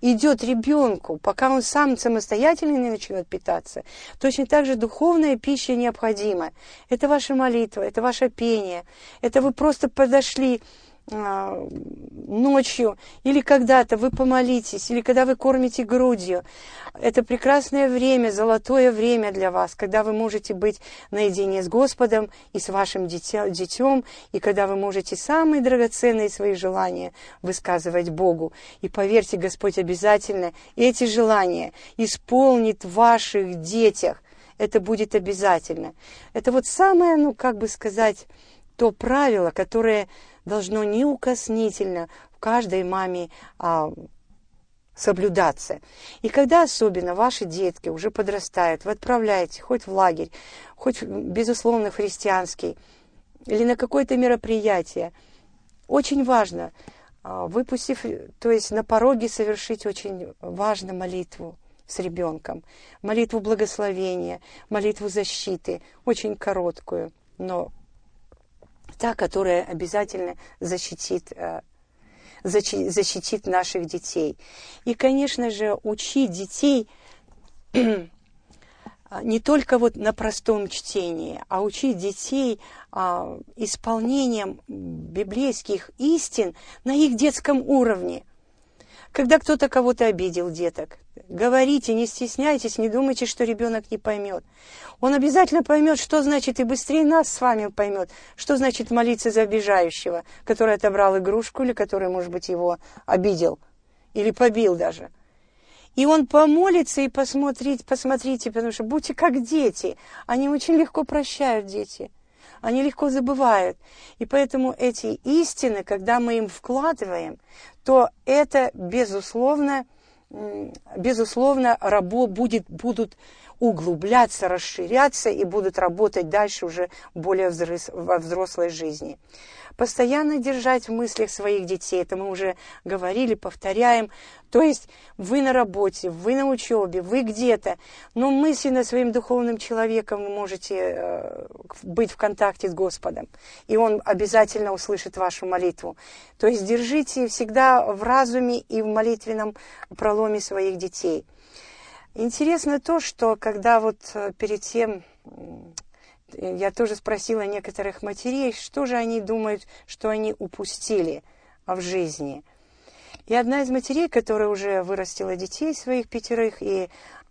идет ребенку, пока он сам самостоятельно не начнет питаться, точно так же духовная пища необходима. Это ваша молитва, это ваше пение, это вы просто подошли ночью, или когда-то вы помолитесь, или когда вы кормите грудью. Это прекрасное время, золотое время для вас, когда вы можете быть наедине с Господом и с вашим дитя, детем, и когда вы можете самые драгоценные свои желания высказывать Богу. И поверьте, Господь обязательно эти желания исполнит в ваших детях. Это будет обязательно. Это вот самое, ну, как бы сказать, то правило, которое должно неукоснительно в каждой маме а, соблюдаться. И когда особенно ваши детки уже подрастают, вы отправляете хоть в лагерь, хоть, безусловно, христианский, или на какое-то мероприятие, очень важно, а, выпустив, то есть на пороге совершить очень важно молитву с ребенком, молитву благословения, молитву защиты, очень короткую, но та, которая обязательно защитит, защитит наших детей. И, конечно же, учить детей не только вот на простом чтении, а учить детей исполнением библейских истин на их детском уровне. Когда кто-то кого-то обидел, деток, говорите, не стесняйтесь, не думайте, что ребенок не поймет. Он обязательно поймет, что значит, и быстрее нас с вами поймет, что значит молиться за обижающего, который отобрал игрушку, или который, может быть, его обидел, или побил даже. И он помолится, и посмотрите, посмотрите, потому что будьте как дети. Они очень легко прощают, дети. Они легко забывают. И поэтому эти истины, когда мы им вкладываем, то это, безусловно, безусловно, рабо будет, будут углубляться, расширяться и будут работать дальше уже более взрос, во взрослой жизни. Постоянно держать в мыслях своих детей, это мы уже говорили, повторяем. То есть вы на работе, вы на учебе, вы где-то, но мысленно своим духовным человеком вы можете э, быть в контакте с Господом, и Он обязательно услышит вашу молитву. То есть держите всегда в разуме и в молитвенном проломе своих детей. Интересно то, что когда вот перед тем... Я тоже спросила некоторых матерей, что же они думают, что они упустили в жизни. И одна из матерей, которая уже вырастила детей своих пятерых, и,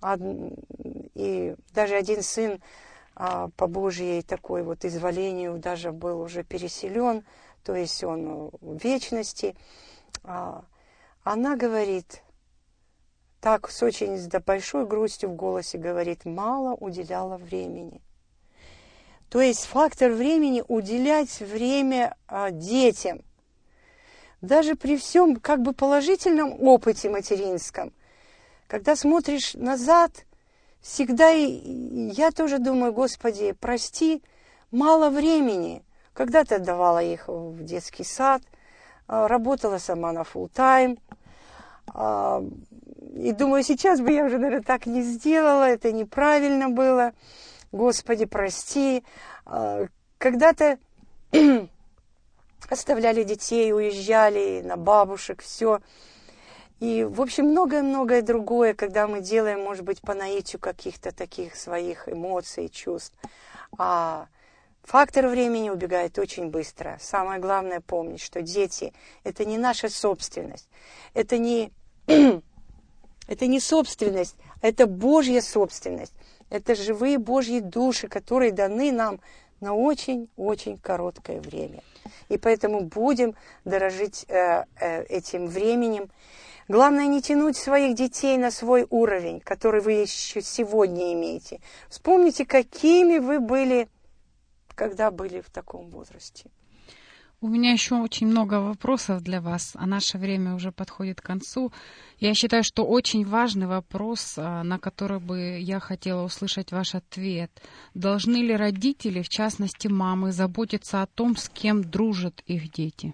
и даже один сын по Божьей такой вот изволению даже был уже переселен, то есть он в вечности, она говорит, так с очень с большой грустью в голосе говорит, мало уделяла времени. То есть фактор времени уделять время а, детям. Даже при всем как бы положительном опыте материнском, когда смотришь назад, всегда и, я тоже думаю, Господи, прости, мало времени. Когда-то отдавала их в детский сад, а, работала сама на фулл-тайм. А, и думаю, сейчас бы я уже, наверное, так не сделала, это неправильно было. Господи, прости. Когда-то оставляли детей, уезжали на бабушек, все. И, в общем, многое-многое другое, когда мы делаем, может быть, по наитию каких-то таких своих эмоций, чувств. А фактор времени убегает очень быстро. Самое главное помнить, что дети – это не наша собственность. Это не, это не собственность, это Божья собственность. Это живые Божьи души, которые даны нам на очень-очень короткое время. И поэтому будем дорожить э, э, этим временем. Главное не тянуть своих детей на свой уровень, который вы еще сегодня имеете. Вспомните, какими вы были, когда были в таком возрасте. У меня еще очень много вопросов для вас, а наше время уже подходит к концу. Я считаю, что очень важный вопрос, на который бы я хотела услышать ваш ответ. Должны ли родители, в частности мамы, заботиться о том, с кем дружат их дети?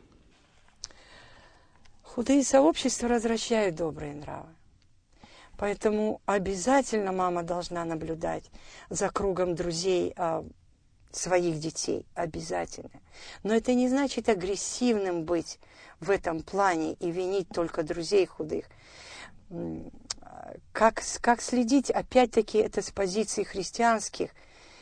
Худые сообщества развращают добрые нравы. Поэтому обязательно мама должна наблюдать за кругом друзей своих детей, обязательно. Но это не значит агрессивным быть в этом плане и винить только друзей худых. как, как следить, опять-таки, это с позиций христианских.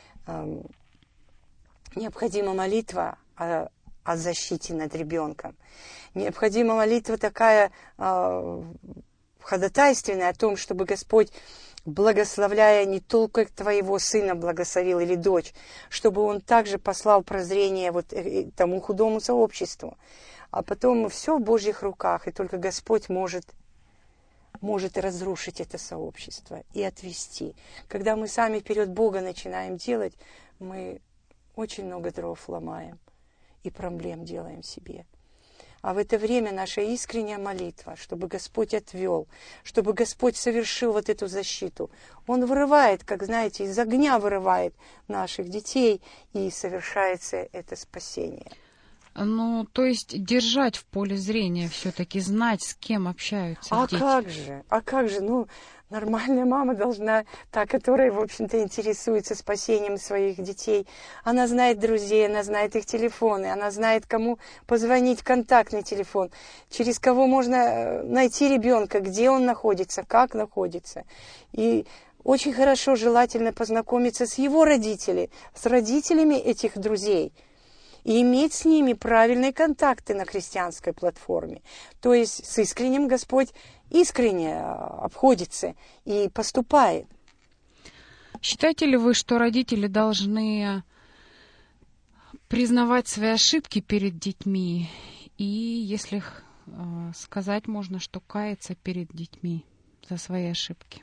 Необходима молитва о, о защите над ребенком. Необходима молитва такая э, ходатайственная о том, чтобы Господь, благословляя не только твоего сына благословил или дочь, чтобы он также послал прозрение вот тому худому сообществу. А потом все в Божьих руках, и только Господь может, может разрушить это сообщество и отвести. Когда мы сами вперед Бога начинаем делать, мы очень много дров ломаем и проблем делаем себе. А в это время наша искренняя молитва, чтобы Господь отвел, чтобы Господь совершил вот эту защиту. Он вырывает, как знаете, из огня вырывает наших детей, и совершается это спасение. Ну, то есть держать в поле зрения все-таки, знать, с кем общаются а дети. А как же, а как же, ну, нормальная мама должна, та, которая, в общем-то, интересуется спасением своих детей. Она знает друзей, она знает их телефоны, она знает, кому позвонить, контактный телефон, через кого можно найти ребенка, где он находится, как находится. И очень хорошо, желательно познакомиться с его родителями, с родителями этих друзей, и иметь с ними правильные контакты на христианской платформе. То есть с искренним Господь искренне обходится и поступает. Считаете ли вы, что родители должны признавать свои ошибки перед детьми? И, если сказать можно, что каяться перед детьми за свои ошибки?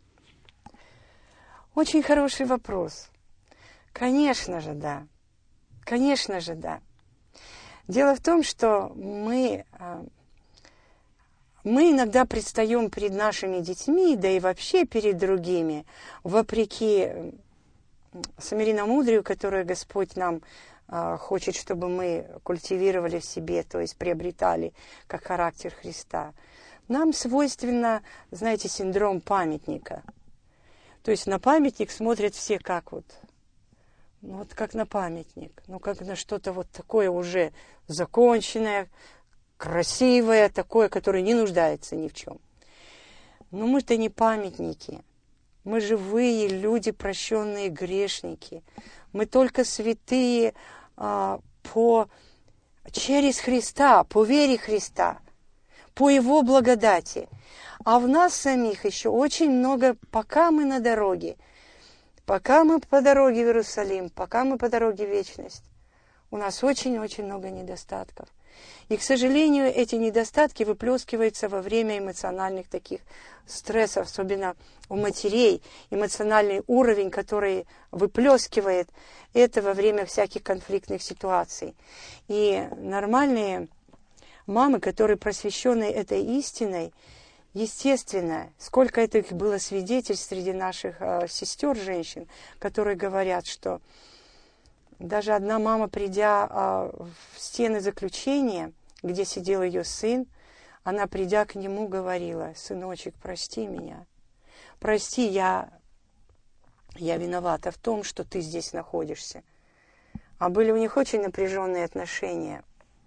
Очень хороший вопрос. Конечно же, да. Конечно же, да. Дело в том, что мы, мы иногда предстаем перед нашими детьми, да и вообще перед другими, вопреки смиренномудрию, которое Господь нам хочет, чтобы мы культивировали в себе, то есть приобретали как характер Христа. Нам свойственно, знаете, синдром памятника. То есть на памятник смотрят все как вот... Ну, вот как на памятник, ну, как на что-то вот такое уже законченное, красивое, такое, которое не нуждается ни в чем. Но мы-то не памятники. Мы живые люди, прощенные грешники. Мы только святые а, по, через Христа, по вере Христа, по Его благодати. А в нас самих еще очень много, пока мы на дороге, пока мы по дороге в Иерусалим, пока мы по дороге в вечность, у нас очень-очень много недостатков. И, к сожалению, эти недостатки выплескиваются во время эмоциональных таких стрессов, особенно у матерей. Эмоциональный уровень, который выплескивает это во время всяких конфликтных ситуаций. И нормальные мамы, которые просвещены этой истиной, естественно, сколько это было свидетельств среди наших э, сестер, женщин, которые говорят, что даже одна мама, придя э, в стены заключения, где сидел ее сын, она, придя к нему, говорила: «Сыночек, прости меня, прости, я, я виновата в том, что ты здесь находишься». А были у них очень напряженные отношения.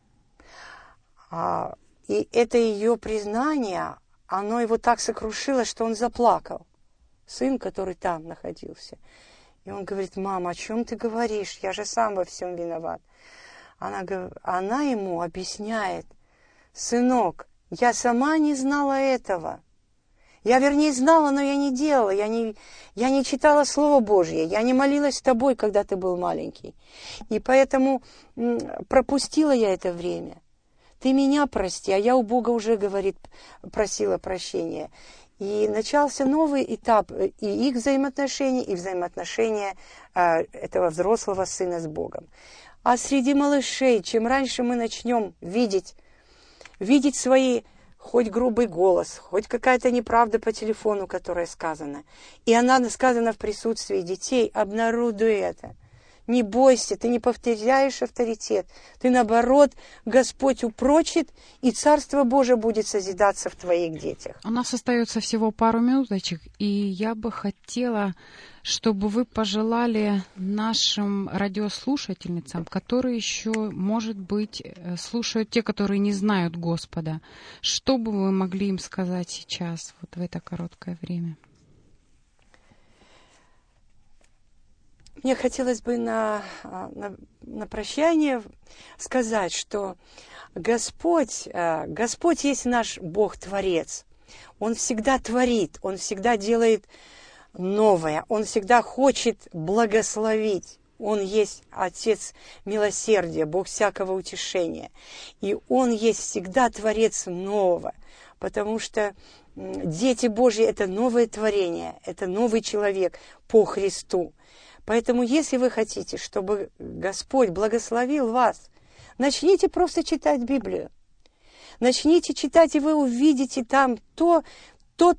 А, и это ее признание, оно его так сокрушило, что он заплакал. Сын, который там находился. И он говорит: «Мама, о чем ты говоришь? Я же сам во всем виноват». Она, она ему объясняет: «Сынок, я сама не знала этого. Я, вернее, знала, но я не делала. Я не, я не читала Слово Божье. Я не молилась с тобой, когда ты был маленький. И поэтому пропустила я это время. Ты меня прости, а я у Бога уже, говорит, просила прощения». И начался новый этап и их взаимоотношений, и взаимоотношения э, этого взрослого сына с Богом. А среди малышей, чем раньше мы начнем видеть, видеть свои, хоть грубый голос, хоть какая-то неправда по телефону, которая сказана, и она сказана в присутствии детей, обнаруживай это. не бойся, ты не повторяешь авторитет. Ты, наоборот, Господь упрочит, и Царство Божие будет созидаться в твоих детях. У нас остается всего пару минуточек, и я бы хотела, чтобы вы пожелали нашим радиослушательницам, которые еще, может быть, слушают те, которые не знают Господа, что бы вы могли им сказать сейчас, вот в это короткое время? Мне хотелось бы на, на, на прощание сказать, что Господь, Господь есть наш Бог-творец. Он всегда творит, Он всегда делает новое, Он всегда хочет благословить. Он есть Отец милосердия, Бог всякого утешения. И Он есть всегда Творец нового, потому что дети Божьи – это новое творение, это новый человек по Христу. Поэтому, если вы хотите, чтобы Господь благословил вас, начните просто читать Библию. Начните читать, и вы увидите там то, то,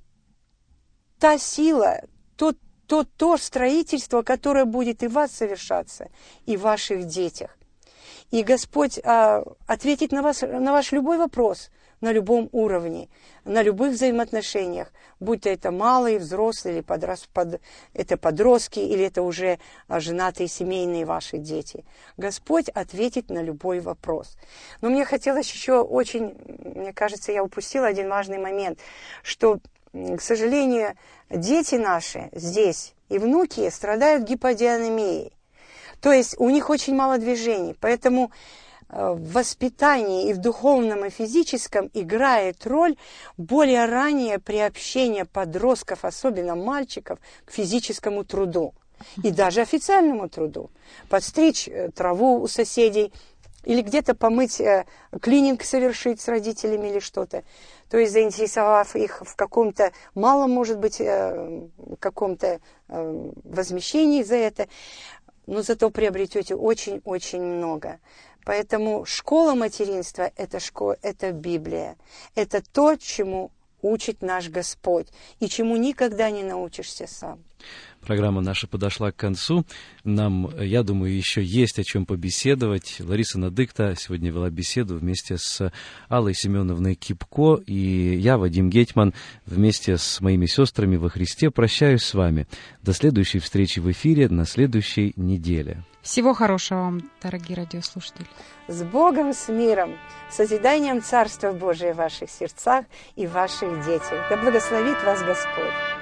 та сила, то, то, то строительство, которое будет и в вас совершаться, и в ваших детях. И Господь а, ответит на, вас, на ваш любой вопрос, на любом уровне, на любых взаимоотношениях, будь то это малые, взрослые, или подрос, под, это подростки, или это уже женатые, семейные ваши дети. Господь ответит на любой вопрос. Но мне хотелось еще очень, мне кажется, я упустила один важный момент, что, к сожалению, дети наши здесь и внуки страдают гиподианемией. То есть у них очень мало движений, поэтому в воспитании и в духовном, и физическом играет роль более раннее приобщение подростков, особенно мальчиков, к физическому труду и даже официальному труду. Подстричь траву у соседей или где-то помыть, клининг совершить с родителями или что-то. То есть заинтересовав их в каком-то малом, может быть, каком-то возмещении за это, но зато приобретете очень-очень много. Поэтому школа материнства – это, школа, это Библия. Это то, чему учит наш Господь, и чему никогда не научишься сам. Программа наша подошла к концу. Нам, я думаю, еще есть о чем побеседовать. Лариса Надыкта сегодня вела беседу вместе с Аллой Семеновной Кипко, и я, Вадим Гетьман, вместе с моими сестрами во Христе прощаюсь с вами. До следующей встречи в эфире на следующей неделе. Всего хорошего вам, дорогие радиослушатели. С Богом, с миром, с созиданием Царства Божия в ваших сердцах и в ваших детях. Да благословит вас Господь.